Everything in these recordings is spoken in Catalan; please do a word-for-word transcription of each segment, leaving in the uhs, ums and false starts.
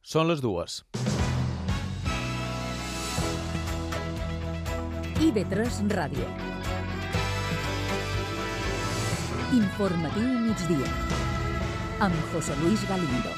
Són les dues. I V tres Ràdio. Informatiu migdia. Amb José Luis Galindo.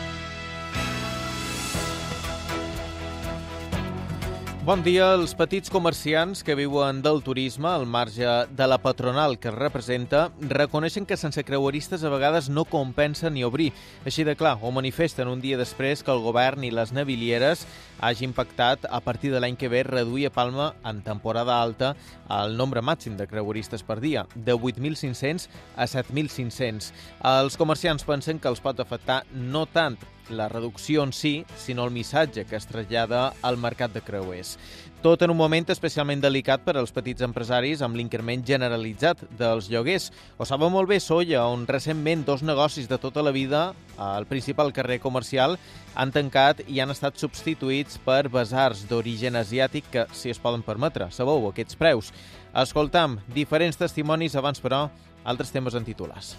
Bon dia. Els petits comerciants que viuen del turisme, al marge de la patronal que es representa, reconeixen que sense creueristes a vegades no compensa ni obrir. Així de clar, ho manifesten un dia després que el govern i les navilieres hagin pactat a partir de l'any que ve reduir a Palma en temporada alta el nombre màxim de creueristes per dia, de vuit mil cinc-cents a set mil cinc-cents. Els comerciants pensen que els pot afectar no tant la reducció en si, sinó el missatge que es trasllada al mercat de creuers. Tot en un moment especialment delicat per als petits empresaris amb l'increment generalitzat dels lloguers. Ho saben molt bé Sóller, on recentment dos negocis de tota la vida al principal carrer comercial han tancat i han estat substituïts per basars d'origen asiàtic que, si es poden permetre, sabeu aquests preus. Escoltam diferents testimonis abans, però, altres temes en titulars.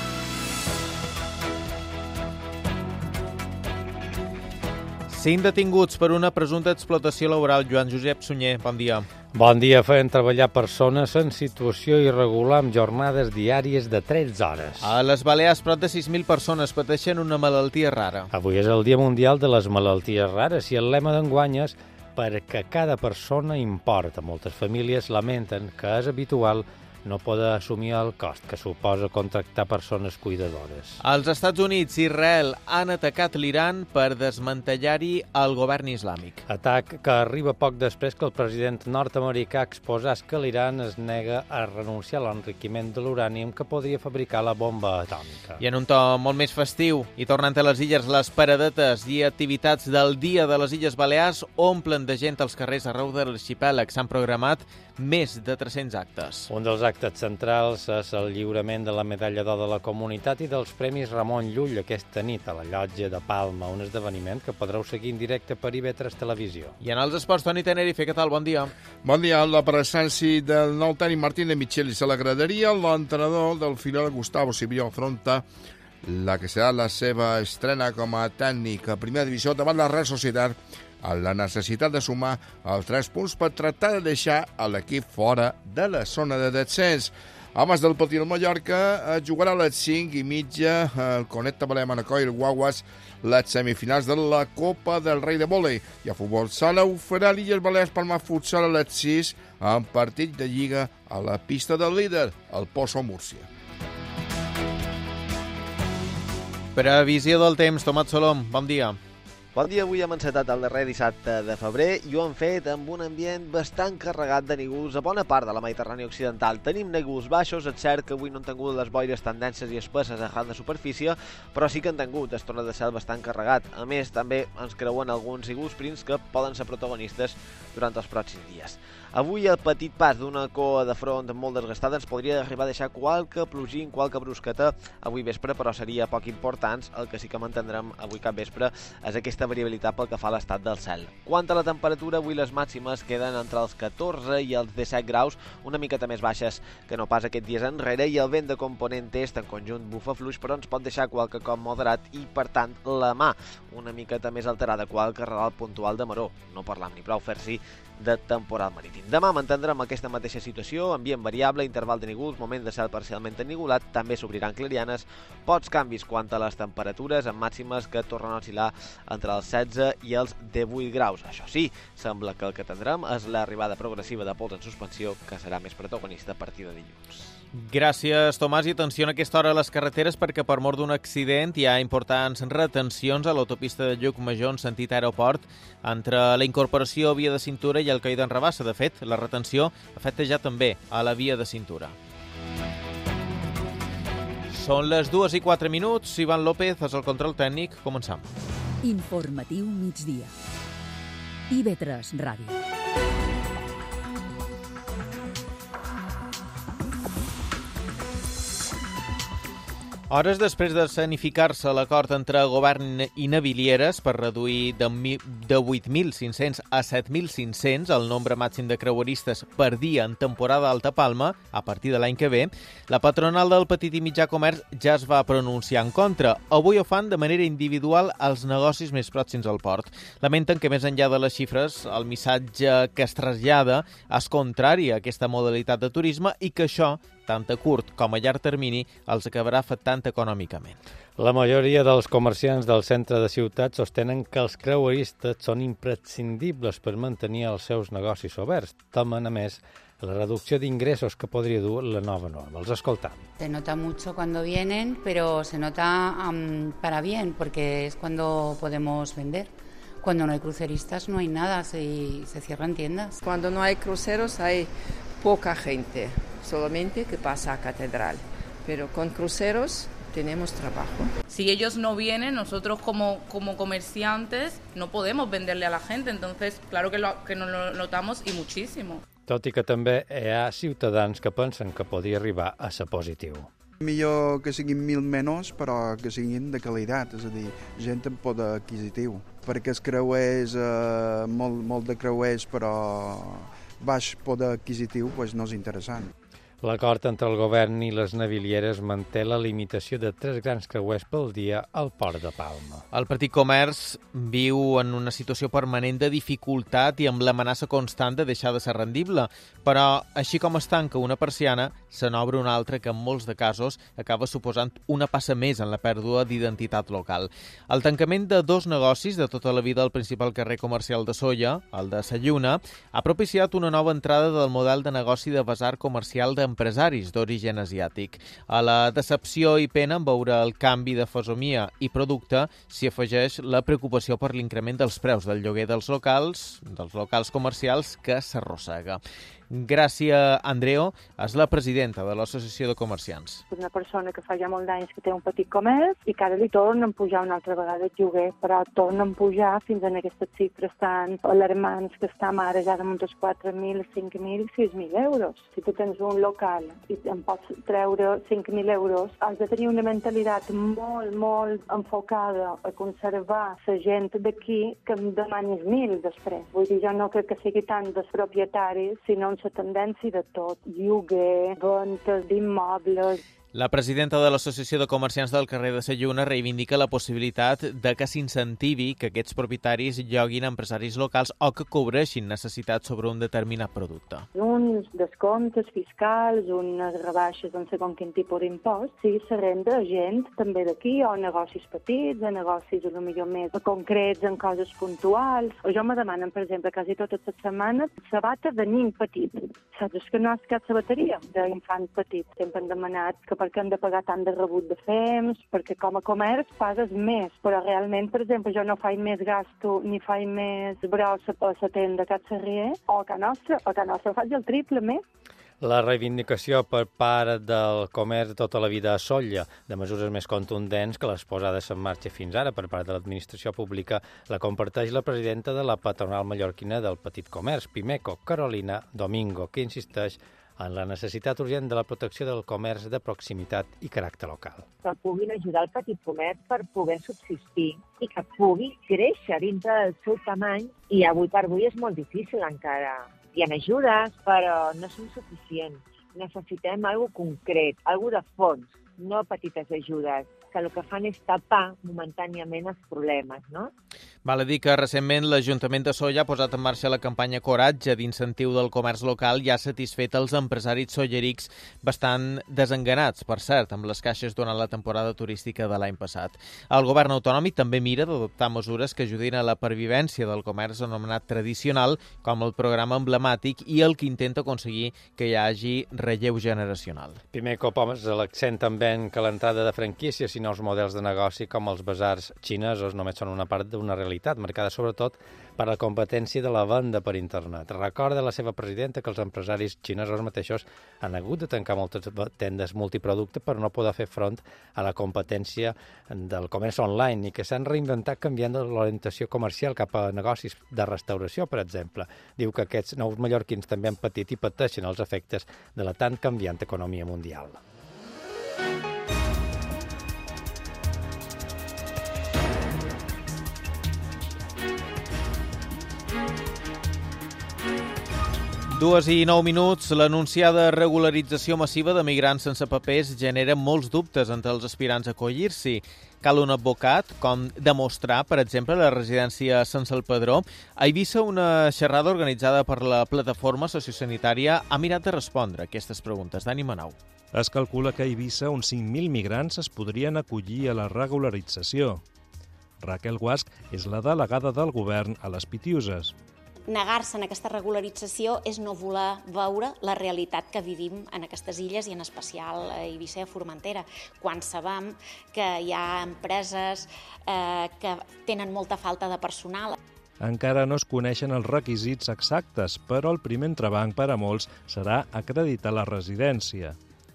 Cinc detinguts per una presumpta explotació laboral. Joan Josep Sunyer, bon dia. Bon dia. Feien treballar persones en situació irregular amb jornades diàries de tretze hores. A les Balears, prop de sis mil persones pateixen una malaltia rara. Avui és el Dia Mundial de les Malalties Rares i el lema d'enguany és perquè cada persona importa. Moltes famílies lamenten que és habitual no poder assumir el cost que suposa contractar persones cuidadores. Els Estats Units i Israel han atacat l'Iran per desmantellar-hi el govern islàmic. Atac que arriba poc després que el president nord-americà exposés que l'Iran es nega a renunciar a l'enriquiment de l'urànium que podria fabricar la bomba atòmica. I en un to molt més festiu, i tornant a les illes, les paradetes i activitats del Dia de les Illes Balears omplen de gent als carrers arreu de l'arxipèlag. S'han programat més de tres-cents actes. Un dels actes centrals és el lliurament de la Medalla d'Or de la Comunitat i dels Premis Ramon Llull aquesta nit a la Llotja de Palma, un esdeveniment que podreu seguir en directe per I V tres Televisió. I en els esports, Toni Tenerife, què tal? Bon dia. Bon dia. La presència del nou tècnic Martín de Michelis a la graderia, l'entrenador del filial Gustavo Sibió afronta la que serà la seva estrena com a tècnic a primera divisió davant la Real Societat, a la necessitat de sumar els tres punts per tractar de deixar a l'equip fora de la zona de descens. A més del partit del Mallorca, jugarà a les cinc i mitja el Connecta Balea Manacor i el Guaguas les semifinals de la Copa del Rei de Vòlei. I a futbol sala ho farà l'Illes Balears Palma Futsal a les sis en partit de Lliga a la pista del líder, el Pozo Múrcia. Previsió del temps, Tomat Solom, bon dia. Bon dia, avui hem encetat el darrer dissabte de febrer i ho hem fet amb un ambient bastant carregat de nígols a bona part de la Mediterrània occidental. Tenim nígols baixos, és cert que avui no han tingut les boires tan denses i espesses a de superfície, però sí que han tingut estona de cel bastant carregat. A més, també ens creuen alguns nígols prims que poden ser protagonistes durant els pròxims dies. Avui el petit pas d'una coa de front molt desgastada ens podria arribar a deixar qualque plogín, qualque brusqueta avui vespre, però seria poc importants. El que sí que mantindrem avui cap vespre és aquesta variabilitat pel que fa a l'estat del cel. Quant a la temperatura, avui les màximes queden entre els catorze i els disset graus, una miqueta més baixes que no pas aquests dies enrere, i el vent de component est en conjunt bufa fluix, però ens pot deixar qualque cop moderat i, per tant, la mà una miqueta més alterada, qualque redol puntual de maror. No parlam ni prou fer-s'hi de temporal marítim. Demà mantindrem aquesta mateixa situació, ambient variable, interval de nígols, moment de cel parcialment ennigolat, també s'obriran clarianes, pocs canvis quant a les temperatures, amb màximes que tornen a oscil·lar entre els setze i els divuit graus. Això sí, sembla que el que tindrem és l'arribada progressiva de pols en suspensió, que serà més protagonista a partir de dilluns. Gràcies, Tomàs. I atenció en aquesta hora a les carreteres perquè per mort d'un accident hi ha importants retencions a l'autopista de Llucmajor en sentit aeroport entre la incorporació a via de cintura i el Coll d'en Rabassa. De fet, la retenció afecta ja també a la via de cintura. Són les dues i quatre minuts. Ivan López és el control tècnic. Començam. Informatiu migdia. I V tres Ràdio. Hores després d'escenificar-se l'acord entre govern i navilieres per reduir de, de vuit mil cinc-cents a set mil cinc-cents el nombre màxim de creueristes per dia en temporada alta Palma, a partir de l'any que ve, la patronal del petit i mitjà comerç ja es va pronunciar en contra. Avui ho fan de manera individual als negocis més pròxims al port. Lamenten que més enllà de les xifres, el missatge que es trasllada és contrari a aquesta modalitat de turisme i que això, tant a curt com a llarg termini, els acabarà afectant econòmicament. La majoria dels comerciants del centre de ciutat sostenen que els creueristes són imprescindibles per mantenir els seus negocis oberts. Temen, a més, la reducció d'ingressos que podria dur la nova norma. Els escoltam. Se nota mucho cuando vienen, pero se nota um, para bien, porque es cuando podemos vender. Cuando no hay cruceristas no hay nada, se, se cierran tiendas. Cuando no hay cruceros hay poca gente, solamente que pasa a Catedral. Pero con cruceros tenemos trabajo. Si ellos no vienen, nosotros como, como comerciantes no podemos venderle a la gente, entonces claro que, lo, que nos lo notamos y muchísimo. Tot i que també hi ha ciutadans que pensen que podria arribar a ser positiu. Millor que siguin mil menys, però que siguin de qualitat, és a dir, gent amb poder adquisitiu. Perquè els creuers, eh, molt, molt de creuers, però baix poder adquisitiu, doncs no és interessant. L'acord entre el govern i les navilieres manté la limitació de tres grans creuers pel dia al port de Palma. El petit comerç viu en una situació permanent de dificultat i amb l'amenaça constant de deixar de ser rendible, però així com es tanca una persiana, se n'obre una altra que en molts de casos acaba suposant una passa més en la pèrdua d'identitat local. El tancament de dos negocis de tota la vida al principal carrer comercial de Sóller, el de Sa Lluna, ha propiciat una nova entrada del model de negoci de basar comercial de empresaris d'origen asiàtic. A la decepció i pena en veure el canvi de fesomia i producte s'hi afegeix la preocupació per l'increment dels preus del lloguer dels locals, dels locals comercials que s'arrossega. Gràcia Andreo és la presidenta de l'Associació de Comerciants. Una persona que fa ja molt d'anys que té un petit comerç i que ara li tornen a pujar una altra vegada el lloguer, però tornen a pujar fins en aquestes xifres tan alarmants que estem ara ja damunt dels quatre mil, cinc mil, sis mil euros. Si tu tens un local i em pots treure cinc mil euros, has de tenir una mentalitat molt, molt enfocada a conservar la gent d'aquí que em demanis mil després. Vull dir, jo no crec que sigui tant dels propietaris, sinó la tendència de tot, lloguer, ventes d'immobles. La presidenta de l'Associació de Comerciants del carrer de Sa Lluna reivindica la possibilitat de que s'incentivi que aquests propietaris lloguin a empresaris locals o que cobreixin necessitats sobre un determinat producte. Uns descomptes fiscals, unes rebaixes en segons quin tipus d'impost, sí, se renda a gent també d'aquí, o a negocis petits, a negocis a lo millor més concrets, en coses puntuals. O jo me demanen, per exemple, quasi totes les setmanes, sabata de nin petit. Saps que no has cap sabateria d'infant petit. Sempre han demanat que perquè hem de pagar tant de rebut de fems, perquè com a comerç pagues més, però realment, per exemple, jo no faig més gasto ni faig més brossa a la tenda que a Sarrier, o a Can Nostra, a Can Nostra faig el triple més. La reivindicació per part del comerç de tota la vida a Sóller de mesures més contundents que les posades en marxa fins ara per part de l'administració pública la comparteix la presidenta de la patronal mallorquina del petit comerç, Pimeco, Carolina Domingo, que insisteix en la necessitat urgent de la protecció del comerç de proximitat i caràcter local. Que puguin ajudar el petit comerç per poder subsistir i que pugui créixer dintre del seu tamany, i avui per avui és molt difícil encara. Hi ha ajudes, però no són suficients. Necessitem alguna concret, alguna de fons, no petites ajudes, que el que fan és tapar momentàniament els problemes, no? Val a dir que recentment l'Ajuntament de Sóller ha posat en marxa la campanya Coratge d'incentiu del comerç local i ha satisfet els empresaris sollerics bastant desenganats, per cert, amb les caixes durant la temporada turística de l'any passat. El govern autonòmic també mira d'adoptar mesures que ajudin a la pervivència del comerç anomenat tradicional, com el programa emblemàtic i el que intenta aconseguir que hi hagi relleu generacional. Pimeco posa l'accent també en que l'entrada de franquícies i nous models de negoci com els basars xinesos només són una part d'una realitat, marcada sobretot per la competència de la venda per internet. Recorda la seva presidenta que els empresaris xinesos mateixos han hagut de tancar moltes tendes multiproducte per no poder fer front a la competència del comerç online i que s'han reinventat canviant l'orientació comercial cap a negocis de restauració, per exemple. Diu que aquests nous mallorquins també han patit i pateixen els efectes de la tan canviant economia mundial. Dues i nou minuts. L'anunciada regularització massiva de migrants sense papers genera molts dubtes entre els aspirants a acollir-s'hi. Cal un advocat, com demostrar, per exemple, la residència sense el padró. A Eivissa, una xerrada organitzada per la plataforma sociosanitària ha mirat de respondre aquestes preguntes. Dani Manau. Es calcula que a Eivissa uns cinc mil migrants es podrien acollir a la regularització. Raquel Guasch és la delegada del govern a les Pitiuses. Negar-se en aquesta regularització és no voler veure la realitat que vivim en aquestes illes i en especial a Eivissa i a Formentera, quan sabem que hi ha empreses eh, que tenen molta falta de personal. Encara no es coneixen els requisits exactes, però el primer entrebanc per a molts serà acreditar la residència.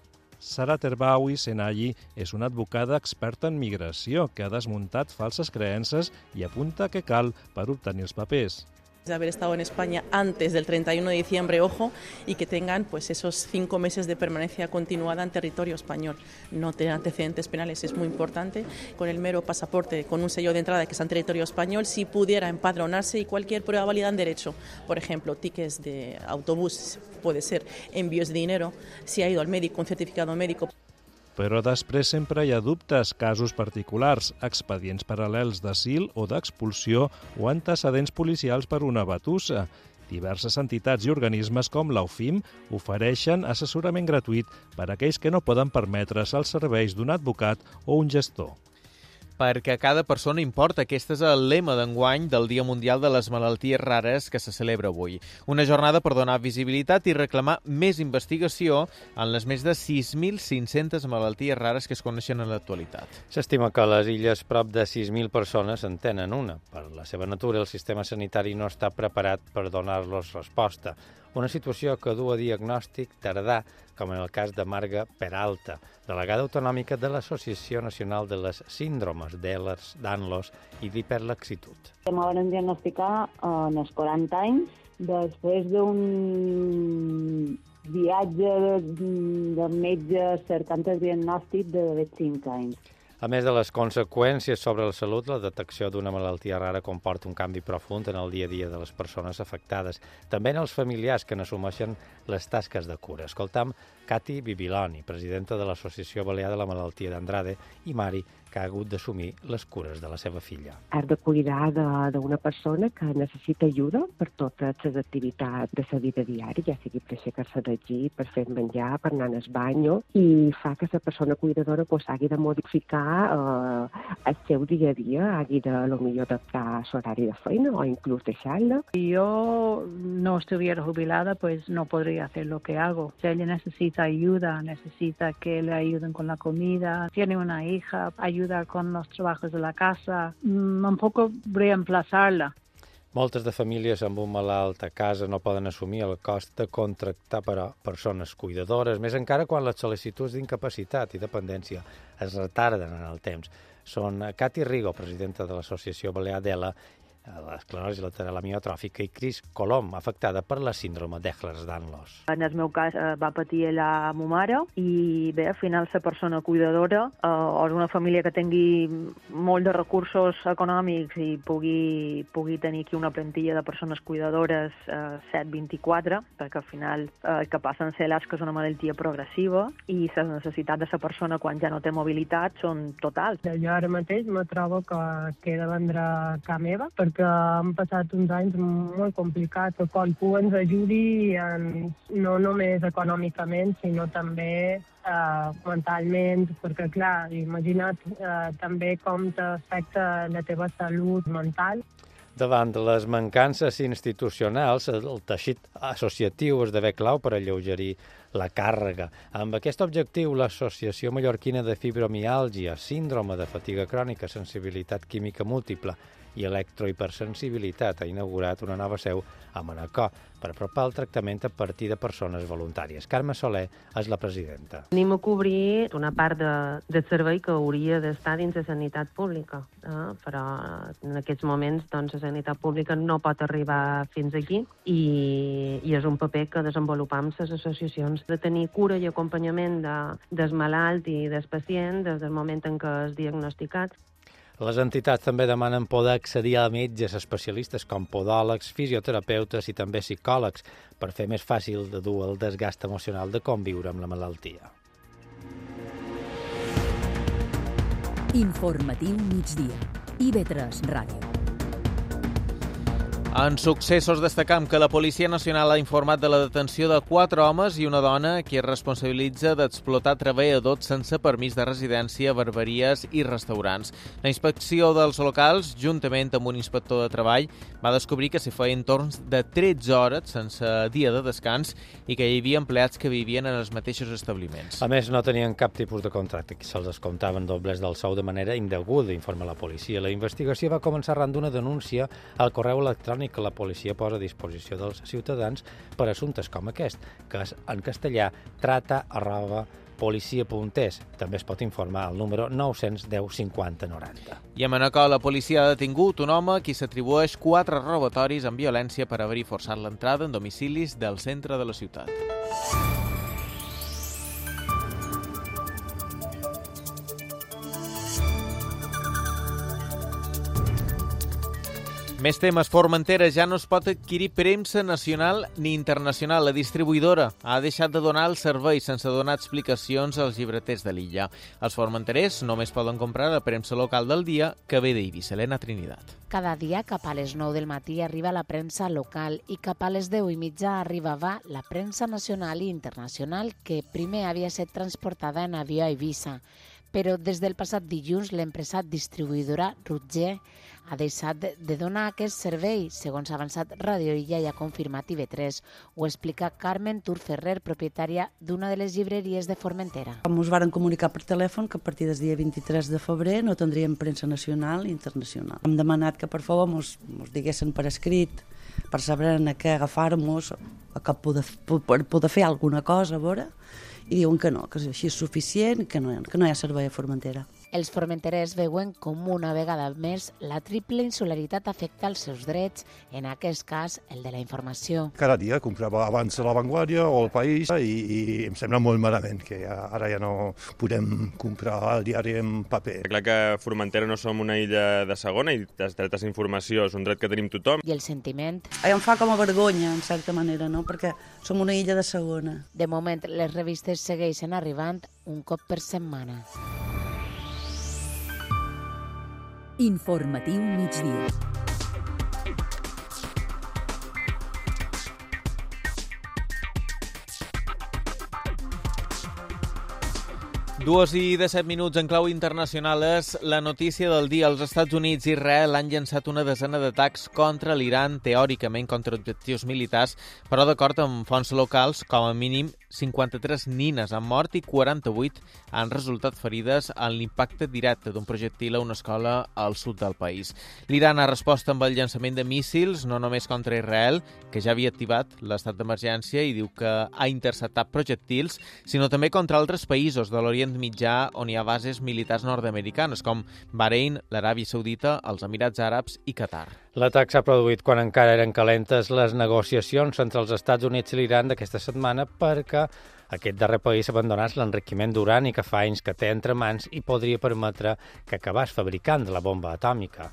Sara Terbaui Senayi és una advocada experta en migració que ha desmuntat falses creences i apunta què cal per obtenir els papers. De haber estado en España antes del treinta y uno de diciembre, ojo, y que tengan pues esos cinco meses de permanencia continuada en territorio español. No tener antecedentes penales es muy importante. Con el mero pasaporte, con un sello de entrada que está en territorio español, si pudiera empadronarse y cualquier prueba válida en derecho. Por ejemplo, tickets de autobús, puede ser envíos de dinero, si ha ido al médico, un certificado médico. Però després sempre hi ha dubtes, casos particulars, expedients paral·lels d'asil o d'expulsió o antecedents policials per una batussa. Diverses entitats i organismes com l'A U F I M ofereixen assessorament gratuït per a aquells que no poden permetre's els serveis d'un advocat o un gestor. Perquè cada persona importa. Aquest és el lema d'enguany del Dia Mundial de les Malalties Rares que se celebra avui. Una jornada per donar visibilitat i reclamar més investigació en les més de sis mil cinc-centes malalties rares que es coneixen en l'actualitat. S'estima que a les illes prop de sis mil persones en tenen una. Per la seva natura, el sistema sanitari no està preparat per donar-los resposta. Una situació que du a diagnòstic tardà, com en el cas de Marga Peralta, delegada autonòmica de l'Associació Nacional de les Síndromes d'Ehlers-Danlos i d'Hiperlaxitud. Me van diagnosticar en els quaranta anys, després d'un viatge del metge cercant el diagnòstic de cinc anys. A més de les conseqüències sobre la salut, la detecció d'una malaltia rara comporta un canvi profund en el dia a dia de les persones afectades, també en els familiars que n'assumeixen les tasques de cura. Escoltam Cati Bibiloni, presidenta de l'Associació Balear de la Malaltia d'Andrade, i Mari, que ha hagut d'assumir les cures de la seva filla. Has de cuidar d'una persona que necessita ajuda per totes les activitats de la vida diària, ja sigui per aixecar-se del llit, per fer menjar, per anar al banyo, i fa que la persona cuidadora pues, hagi de modificar eh, el seu dia a dia, hagi de, a lo millor, adaptar l'horari de feina o inclús deixar-la. Si yo no estuviera jubilada, pues no podría hacer lo que hago. Si ella necesita ayuda, necesita que le ayuden con la comida, tiene una hija, ayuda con los trabajos de la casa, un poco reemplazarla. Moltes de famílies amb un malalt a casa no poden assumir el cost de contractar per a persones cuidadores, més encara quan les sol·licituds d'incapacitat i dependència es retarden en el temps. Són Cati Rigo, presidenta de l'Associació Balear d'Ela, l'esclerosi lateral amiotròfica, i Cris Colom, afectada per la síndrome d'Ehlers-Danlos. En el meu cas eh, va patir ella a ma mare i bé, al final la persona cuidadora eh, o és una família que tingui molt de recursos econòmics i pugui, pugui tenir aquí una plantilla de persones cuidadores eh, set vint-i-quatre, perquè al final eh, el que passa en ser l'A S C és una malaltia progressiva i les necessitats de la persona quan ja no té mobilitat són totals. Jo ara mateix me trobo que, que he de vendre ca meva perquè que han passat uns anys molt complicats, que qualcú ens ajudi en, no només econòmicament, sinó també eh, mentalment, perquè clar, imagina't eh, també com t'afecta la teva salut mental. Davant de les mancances institucionals, el teixit associatiu esdevé clau per alleugerir la càrrega. Amb aquest objectiu, l'Associació Mallorquina de Fibromiàlgia, Síndrome de Fatiga Crònica, Sensibilitat Química Múltiple i electrohipersensibilitat ha inaugurat una nova seu a Manacor per apropar el tractament a partir de persones voluntàries. Carme Soler és la presidenta. Anem a cobrir una part de, del servei que hauria d'estar dins la sanitat pública, eh? Però en aquests moments doncs, la sanitat pública no pot arribar fins aquí i, i és un paper que desenvolupam les associacions de tenir cura i acompanyament de, del malalt i del pacient des del moment en què és diagnosticat. Les entitats també demanen poder accedir a metges especialistes com podòlegs, fisioterapeutes i també psicòlegs per fer més fàcil de dur el desgast emocional de conviure amb la malaltia. Informatiu migdia. I ve tres Ràdio. En successos destacam que la Policia Nacional ha informat de la detenció de quatre homes i una dona qui es responsabilitza d'explotar treballadors sense permís de residència, barberies i restaurants. La inspecció dels locals, juntament amb un inspector de treball, va descobrir que s'hi feien torns de tretze hores sense dia de descans i que hi havia empleats que vivien en els mateixos establiments. A més, no tenien cap tipus de contracte i se'ls descomptaven dobles del sou de manera indeguda, informa la policia. La investigació va començar arran d'una denúncia al correu electrònic que la policia posa a disposició dels ciutadans per assumptes com aquest, que és en castellà trata arroba policia punt es. També es pot informar al número nou cents deu cinquanta noranta. I a Manacor, la policia ha detingut un home qui s'atribueix quatre robatoris amb violència per haver-hi forçat l'entrada en domicilis del centre de la ciutat. Més temes. Formentera ja no es pot adquirir premsa nacional ni internacional. La distribuïdora ha deixat de donar el servei sense donar explicacions als llibreters de l'illa. Els formenterers només poden comprar la premsa local del dia que ve d'Eivissa. Helena Trinidad. Cada dia cap a les nou del matí arriba la premsa local i cap a les deu i mitja arribava la premsa nacional i internacional que primer havia estat transportada en avió a Eivissa. Però des del passat dilluns l'empresa distribuïdora Rutger ha deixat de donar aquest servei, segons ha avançat Radio Illa i ha confirmat I V tres. Ho explica Carmen Turferrer, propietària d'una de les llibreries de Formentera. Ens varen comunicar per telèfon que a partir del dia vint-i-tres de febrer no tindríem premsa nacional i internacional. Hem demanat que per favor ens diguessin per escrit, per saber a què agafar-nos, a poder, per poder fer alguna cosa, a veure, i diuen que no, que així és suficient, que no, que no hi ha servei a Formentera. Els formenterers veuen com una vegada més la triple insularitat afecta els seus drets, en aquest cas el de la informació. Cada dia comprava abans La Vanguardia o El País i, i em sembla molt malament que ara ja no podem comprar el diari en paper. Clar que Formentera no som una illa de segona i els drets a informació és un dret que tenim tothom. I el sentiment? Em fa com a vergonya, en certa manera, no? Perquè som una illa de segona. De moment, les revistes segueixen arribant un cop per setmana. Informatiu migdia. Dues i disset minuts en clau internacional és la notícia del dia. Els Estats Units i Israel han llançat una desena d'atacs contra l'Iran, teòricament contra objectius militars, però d'acord amb fonts locals, com a mínim cinquanta-tres nines han mort i quaranta-vuit han resultat ferides en l'impacte directe d'un projectil a una escola al sud del país. L'Iran ha respost amb el llançament de míssils, no només contra Israel, que ja havia activat l'estat d'emergència i diu que ha interceptat projectils, sinó també contra altres països de l'Orient Mitjà on hi ha bases militars nord-americanes, com Bahrein, l'Aràbia Saudita, els Emirats Àrabs i Qatar. L'atac s'ha produït quan encara eren calentes les negociacions entre els Estats Units i l'Iran d'aquesta setmana perquè aquest darrer país abandonés l'enriquiment d'urani que fa anys que té entre mans i podria permetre que acabés fabricant la bomba atòmica.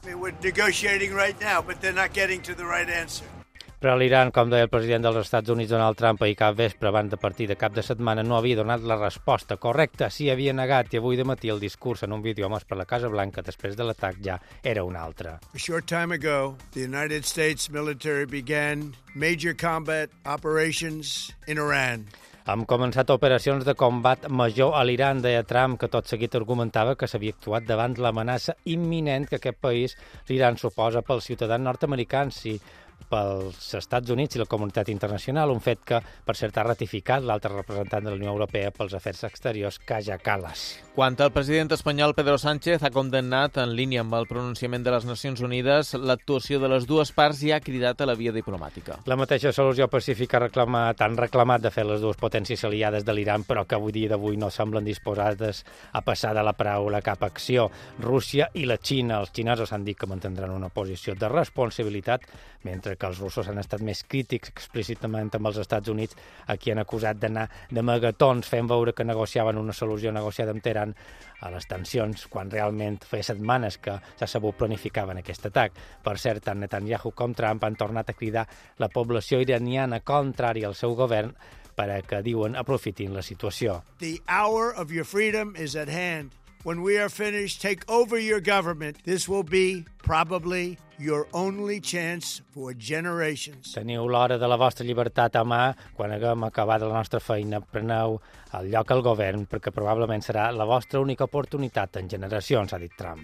Però l'Iran, com deia el president dels Estats Units, Donald Trump, ahir cap vespre, abans de partir de cap de setmana, no havia donat la resposta correcta. S'hi havia negat i avui de matí el discurs en un vídeo emès per la Casa Blanca després de l'atac ja era un altre. A short time ago, the United States military began major combat operations in Iran. Hem començat operacions de combat major a l'Iran, deia Trump, que tot seguit argumentava que s'havia actuat davant l'amenaça imminent que aquest país, l'Iran, suposa pels ciutadans nord-americans i pels Estats Units i la comunitat internacional, un fet que, per cert, ha ratificat l'altre representant de la Unió Europea pels afers exteriors, Kaja Kallas. Quant al president espanyol Pedro Sánchez ha condemnat, en línia amb el pronunciament de les Nacions Unides, l'actuació de les dues parts i ha cridat a la via diplomàtica. La mateixa solució pacífica reclamat, han reclamat de fer les dues potències aliades de l'Iran, però que avui dia d'avui no semblen disposades a passar de la paraula cap a acció. Rússia i la Xina. Els xinesos han dit que mantindran una posició de responsabilitat, mentre mentre que els russos han estat més crítics explícitament amb els Estats Units, a qui han acusat d'anar de magatons fent veure que negociaven una solució negociada amb Teheran a les tensions, quan realment feia setmanes que s'ha sabut planificaven aquest atac. Per cert, tant Netanyahu com Trump han tornat a cridar la població iraniana contrària al seu govern per a que, diuen, aprofitin la situació. The hour of your freedom is at hand. When we are finished, take over your government. This will be probably your only chance for generations. Teniu l'hora de la vostra llibertat a mà. Quan haguem acabat la nostra feina, preneu el lloc al govern, perquè probablement serà la vostra única oportunitat en generacions, ha dit Trump.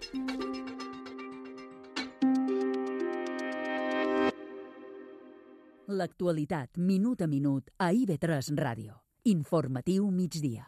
L'actualitat, minut a minut, a I V tres Ràdio. Informatiu migdia.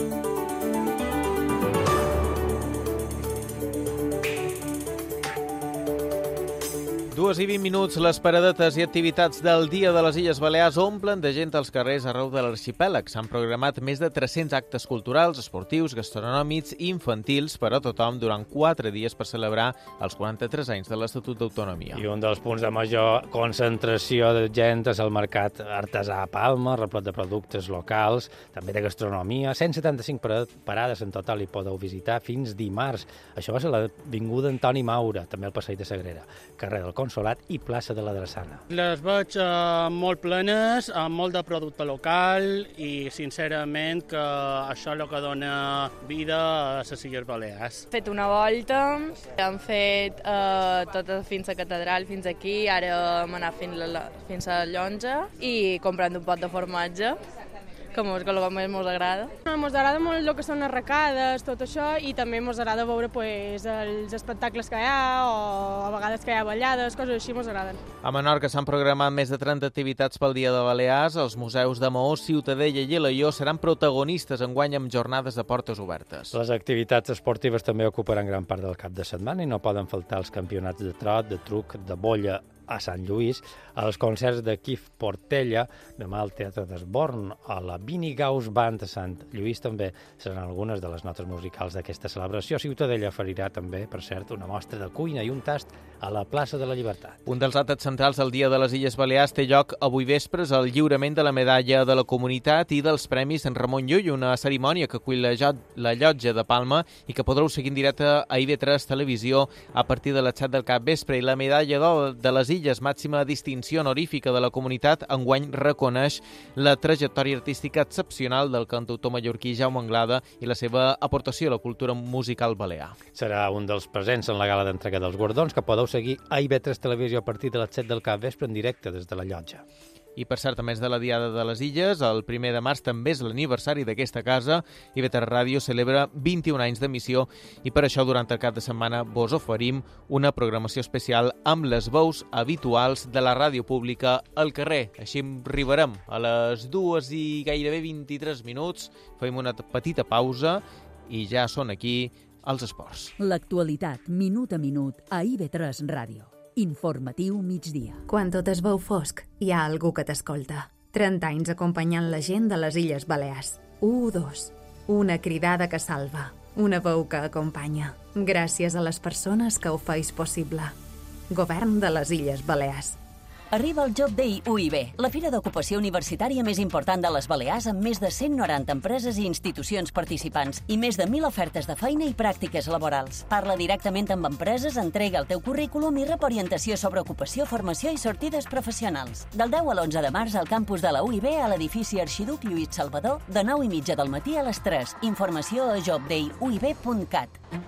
Dues i vint minuts, les paradetes i activitats del Dia de les Illes Balears omplen de gent als carrers arreu de l'arxipèlag. S'han programat més de tres-cents actes culturals, esportius, gastronòmics i infantils per a tothom durant quatre dies per celebrar els quaranta-tres anys de l'Estatut d'Autonomia. I un dels punts de major concentració de gent és el mercat artesà a Palma, replet de productes locals, també de gastronomia. cent setanta-cinc parades en total hi podeu visitar fins dimarts. Això va ser l'avinguda Antoni Maura, també al Passeig de Sagrera, carrer del Consolat i plaça de la Drassana. Les veig eh, molt plenes, amb molt de producte local i, sincerament, que això és el que dona vida a les Illes Balears. Hem fet una volta, hem fet eh, tot fins a Catedral, fins aquí, ara hem anat fins, la, fins a Llonja i comprant un pot de formatge, que mos, que el que més ens agrada. Ens agrada molt el que són arracades, tot això, i també ens agrada veure pues, els espectacles que hi ha, o a vegades que hi ha ballades, coses així ens agraden. A Menorca s'han programat més de trenta activitats pel Dia de Balears. Els museus de Maó, Ciutadella i Alaior seran protagonistes enguany amb jornades de portes obertes. Les activitats esportives també ocuparan gran part del cap de setmana i no poden faltar els campionats de trot, de truc, de bolla a Sant Lluís, els concerts de Quif Portella, demà al Teatre d'Esborn, a la Vini Gaus Band a Sant Lluís també seran algunes de les notes musicals d'aquesta celebració. Ciutadella oferirà també, per cert, una mostra de cuina i un tast a la plaça de la Llibertat. Un dels actes centrals del Dia de les Illes Balears té lloc avui vespres el lliurament de la medalla de la comunitat i dels premis en Ramon Llull, una cerimònia que acull la, la llotja de Palma i que podreu seguir en directe a I V tres Televisió a partir de les set del capvespre. I la medalla d'or de les Illes, màxima distinció honorífica de la comunitat, enguany reconeix la trajectòria artística excepcional del cantautor mallorquí Jaume Anglada i la seva aportació a la cultura musical balear. Serà un dels presents en la gala d'entrega dels guardons, que podeu seguir a I V tres Televisió a partir de les set del capvespre en directe des de la llotja. I, per cert, a més de la Diada de les Illes, el primer de març també és l'aniversari d'aquesta casa. I V tres Ràdio celebra vint-i-un anys d'emissió i per això durant el cap de setmana vos oferim una programació especial amb les veus habituals de la ràdio pública al carrer. Així arribarem a les dues i gairebé vint-i-tres minuts, fem una petita pausa i ja són aquí els esports. L'actualitat, minut a minut, a I V tres Ràdio. Informatiu migdia. Quan tot es veu fosc, hi ha algú que t'escolta. trenta anys acompanyant la gent de les Illes Balears. U dos. Una cridada que salva. Una veu que acompanya. Gràcies a les persones que ho feis possible. Govern de les Illes Balears. Arriba el Job Day U I B, la fira d'ocupació universitària més important de les Balears amb més de cent noranta empreses i institucions participants i més de mil ofertes de feina i pràctiques laborals. Parla directament amb empreses, entrega el teu currículum i rep orientació sobre ocupació, formació i sortides professionals. Del deu a l'onze de març al campus de la U I B a l'edifici Arxiduc Lluís Salvador, de nou i mitja del matí a les tres. Informació a job day u i b punt cat.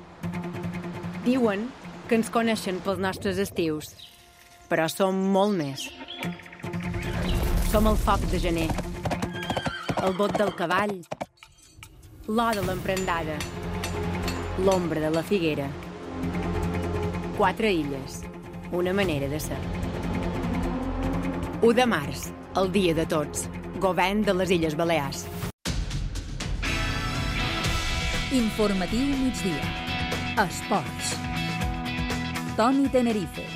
Diuen que ens coneixen pels nostres estius, però som molt més. Som el foc de gener, el bot del cavall, l'or de l'emprendada, l'ombra de la figuera. Quatre illes, una manera de ser. u de març, el dia de tots, govern de les Illes Balears. Informatiu migdia. Esports. Toni Tenerife.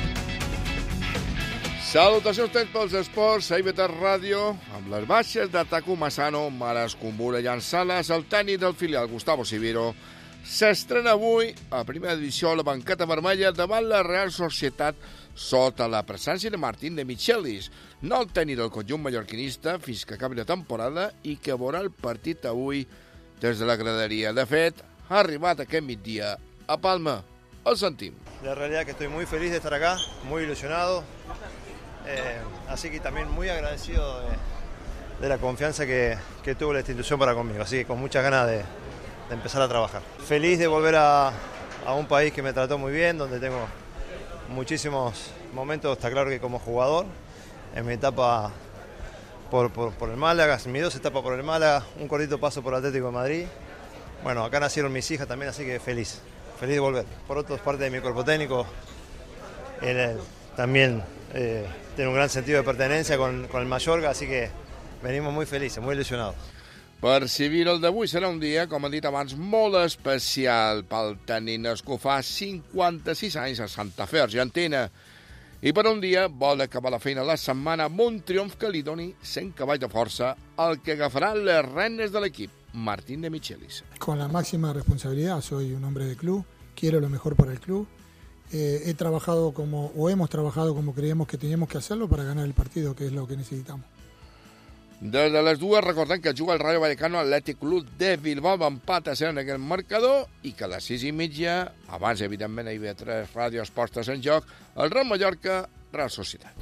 Salutacions tens pels esports, a I V tres Ràdio, amb les baixes de Taku Masano, Maras Kumbura i Ansales, el tècnic del filial Gustavo Siviro s'estrena avui a primera divisió la banqueta vermella davant la Real Societat sota la presència de Martín de Michelis, nou tècnic del conjunt mallorquinista fins que acabi la temporada i que veurà el partit avui des de la graderia. De fet, ha arribat aquest migdia a Palma. El sentim. La realidad es que estoy muy feliz de estar acá, muy ilusionado, eh, así que también muy agradecido de, de la confianza que, que tuvo la institución para conmigo, así que con muchas ganas de, de empezar a trabajar. Feliz de volver a, a un país que me trató muy bien, donde tengo muchísimos momentos, está claro que como jugador, en mi etapa por, por, por el Málaga, en mis dos etapas por el Málaga, un cortito paso por Atlético de Madrid. Bueno, acá nacieron mis hijas también, así que feliz, feliz de volver. Por otra parte de mi cuerpo técnico, él, también eh, tiene un gran sentido de pertenencia con, con el Mallorca, así que venimos muy felices, muy ilusionados. Per civil, el d'avui serà un dia, com he dit abans, molt especial pel tècnic que fa cinquanta-sis anys a Santa Fe, Argentina. I per un dia vol acabar la feina la setmana amb un triomf que li doni cent cavalls de força al que agafarà les regnes de l'equip, Martín de Michelis. Con la máxima responsabilidad, soy un hombre de club, quiero lo mejor para el club. Eh, he trabajado como, o hemos trabajado como creíamos que teníamos que hacerlo para ganar el partido, que es lo que necesitamos. Des de les dues recordem que juga el Rayo Vallecano Atlètic Club de Bilbao amb empat a zero en aquest marcador i que a les sis i mitja, abans evidentment a I V tres Ràdio Esports en joc, el Real Mallorca Real Societat.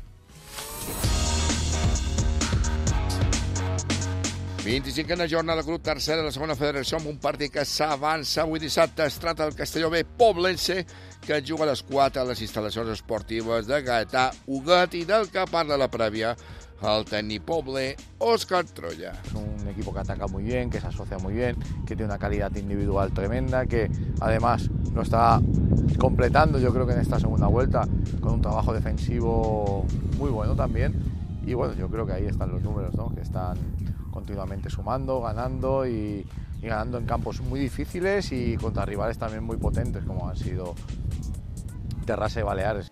vint-i-cinquena jornada Club tercera de la segona federació amb un partit que s'avança avui dissabte. Es tracta del Castelló B Poblense, que juga a les quatre a les instal·lacions esportives de Gaetà Huguet i del que parla la prèvia el técnico Poble, Óscar Troya. Es un equipo que ataca muy bien, que se asocia muy bien, que tiene una calidad individual tremenda, que además lo está completando, yo creo que en esta segunda vuelta, con un trabajo defensivo muy bueno también. Y bueno, yo creo que ahí están los números, ¿no? Que están continuamente sumando, ganando y, y ganando en campos muy difíciles y contra rivales también muy potentes, como han sido Terrassa y Baleares.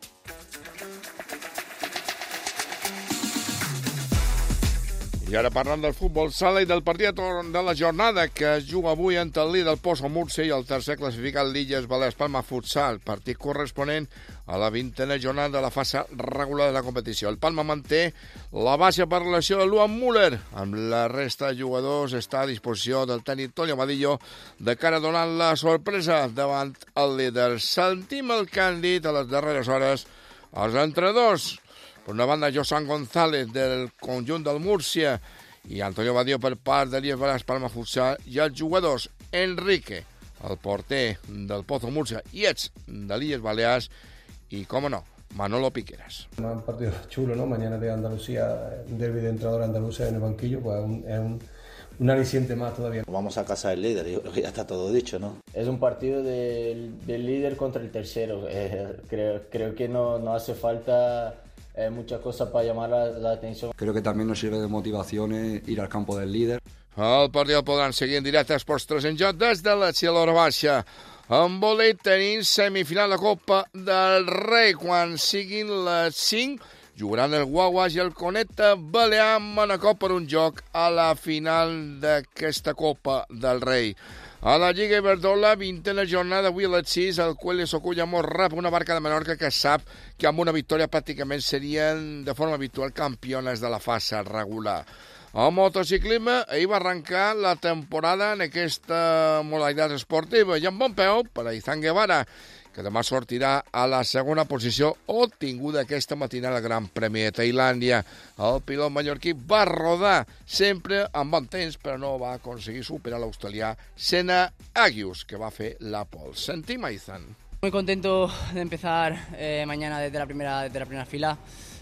I ara parlant del futbol sala i del partit de la jornada que es juga avui entre el líder del Pozo Múrcia i el tercer classificat l'Illes Balears Palma Futsal, partit corresponent a la vintena jornada de la fase regular de la competició. El Palma manté la baixa per relació de Luan Müller. Amb la resta de jugadors està a disposició del tècnic Toni Amadillo de cara a donar la sorpresa davant el líder. Sentim el que han dit a les darreres hores els entrenadors. Per una banda, Josan González del conjunt del Múrcia i Antonio Badio per part de l'Illes Balears Palma Futsal i els jugadors Enrique, el porter del Pozo Múrcia i ex de l'Illes Balears y, cómo no, Manolo Piqueras. Un partido chulo, ¿no? Mañana de Andalucía, un derbi de entrenador andaluza en el banquillo, pues un, es un, un aliciente más todavía. Vamos a casa del líder, yo creo que ya está todo dicho, ¿no? Es un partido del, del líder contra el tercero. Eh, creo, creo que no, no hace falta eh, muchas cosas para llamar la, la atención. Creo que también nos sirve de motivación eh, ir al campo del líder. El partit el podran seguir en directe a Esports tres en joc des de la Xilora Baixa. En vòlei tenim semifinal de Copa del Rei. Quan siguin les cinc, jugaran el Guaguas i el Coneta Balear amb Manacor per un joc a la final d'aquesta Copa del Rei. A la Lliga Iberdrola, vintena jornada, avui a les sis, el Cuele Socullamos rep una Barca de Menorca que sap que amb una victòria pràcticament serien de forma habitual campiones de la fase regular. El motociclisme ahir va arrencar la temporada en aquesta modalitat esportiva i amb bon peu per a Izan Guevara, que demà sortirà a la segona posició obtinguda aquesta matinada al Gran Premi de Tailàndia. El pilot mallorquí va rodar sempre amb bon temps, però no va aconseguir superar l'australià Senna Agius, que va fer la pole. Sentim a Izan. Muy contento de empezar eh, mañana desde la primera, desde la primera fila.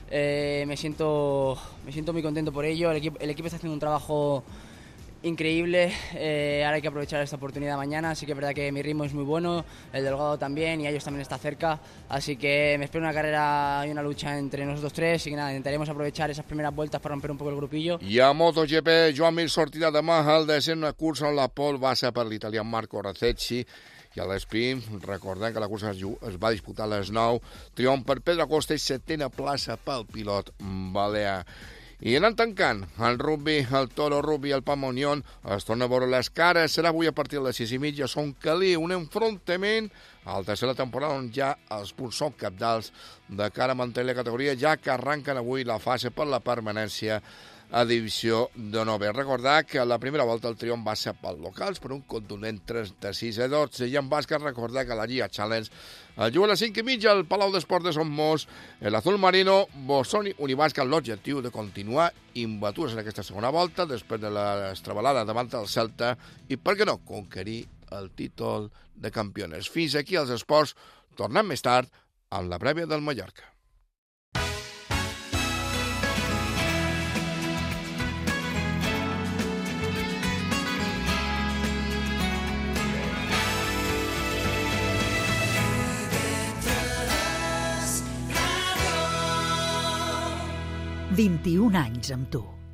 Eh, me siento me siento muy contento por ello. El equipo, el equipo está haciendo un trabajo increíble. Eh, ahora hay que aprovechar esta oportunidad mañana. Así que es verdad que mi ritmo es muy bueno, el Delgado también y ellos también está cerca. Así que me espero una carrera y una lucha entre nosotros tres y que nada, intentaremos aprovechar esas primeras vueltas para romper un poco el grupillo. I a MotoGP, Joan Mir sortirà demà al descent una cursa on la pole va ser per l'italià Marco Razzecchi. I a l'Espin, recordem que la cursa es va disputar a les nou, triomf per Pedro Acosta i setena plaça pel pilot balear. I anant tancant, el rugby, el Toro Rugby i el Pamonion es torna a veure les cares. Serà avui a partir de les sis i mitja. Són Calí, un enfrontament a la tercera temporada on ja els punts són cabdals de cara a mantenir la categoria, ja que arranquen avui la fase per la permanència a divisió d'honor. Recordar que la primera volta el triomf va ser pels locals per un contundent trenta-sis a dotze i en bàsquet recordar que la Lliga Challenge el juga a les cinc i mitja al Palau d'Esports de Son Mos, l'Azul Marino, Bosoni, Unibàsquet, l'objectiu de continuar imbatuts en aquesta segona volta després de l'estravalada davant del Celta i, per què no, conquerir el títol de campiones. Fins aquí els esports, tornem més tard amb la prèvia del Mallorca. vint-i-un anys amb tu.